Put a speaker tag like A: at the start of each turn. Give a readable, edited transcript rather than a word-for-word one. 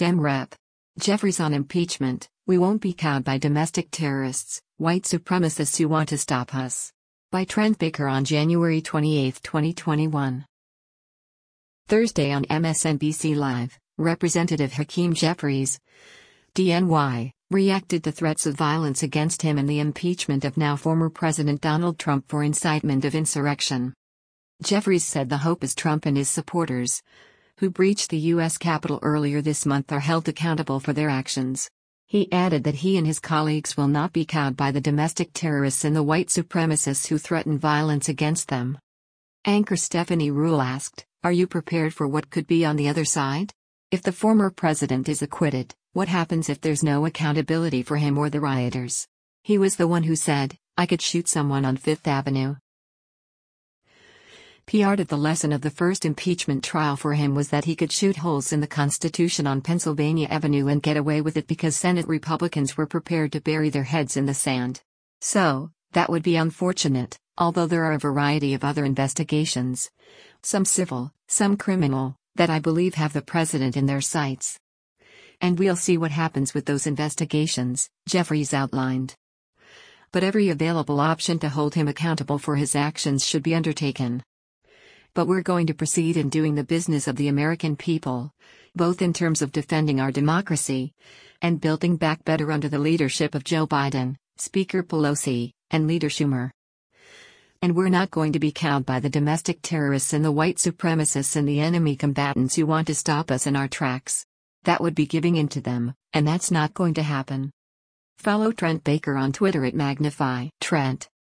A: Dem Rep. Jeffries on impeachment: "We won't be cowed by domestic terrorists, white supremacists who want to stop us." By Trent Baker on January 28, 2021. Thursday on MSNBC Live, Representative Hakeem Jeffries, DNY, reacted to threats of violence against him and the impeachment of now former President Donald Trump for incitement of insurrection. Jeffries said the hope is Trump and his supporters, who breached the U.S. Capitol earlier this month, are held accountable for their actions. He added that he and his colleagues will not be cowed by the domestic terrorists and the white supremacists who threaten violence against them. Anchor Stephanie Ruhle asked, "Are you prepared for what could be on the other side? If the former president is acquitted, what happens if there's no accountability for him or the rioters? He was the one who said, 'I could shoot someone on Fifth Avenue.'" Part of the lesson of the first impeachment trial for him was that he could shoot holes in the Constitution on Pennsylvania Avenue and get away with it because Senate Republicans were prepared to bury their heads in the sand. So, that would be unfortunate, although there are a variety of other investigations, some civil, some criminal, that I believe have the president in their sights. And we'll see what happens with those investigations, Jeffries outlined. But every available option to hold him accountable for his actions should be undertaken. But we're going to proceed in doing the business of the American people, both in terms of defending our democracy and building back better under the leadership of Joe Biden, Speaker Pelosi, and Leader Schumer. And we're not going to be cowed by the domestic terrorists and the white supremacists and the enemy combatants who want to stop us in our tracks. That would be giving in to them, and that's not going to happen. Follow Trent Baker on Twitter at Magnify Trent.